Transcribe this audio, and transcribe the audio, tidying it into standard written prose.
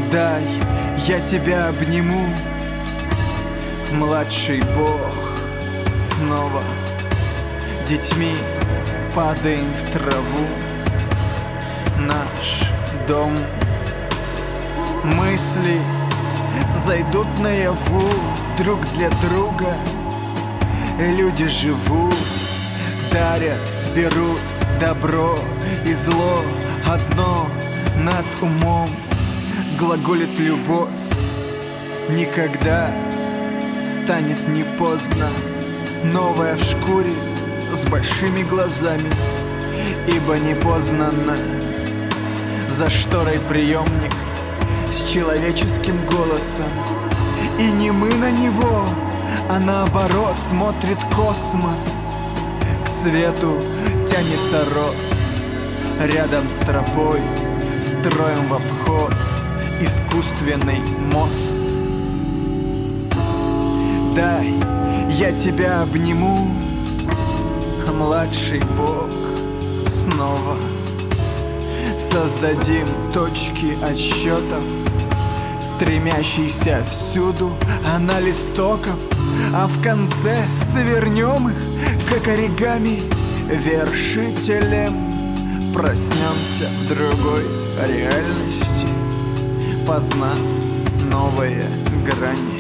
Дай, я тебя обниму, младший бог. Снова детьми падаем в траву. Наш дом. Мысли зайдут наяву друг для друга. Люди живут, дарят, берут добро и зло. Одно над умом глаголит любовь. Никогда станет не поздно. Новая в шкуре с большими глазами, ибо непознанно. За шторой приемник с человеческим голосом. И не мы на него, а наоборот смотрит космос. К свету тянется рост. Рядом с тропой строим в обход искусственный мост. Дай, я тебя обниму, младший бог. Снова создадим точки отсчетов, стремящийся всюду анализ токов. А в конце свернем их, как оригами, вершителем. Проснемся в другой реальности, познав новые грани.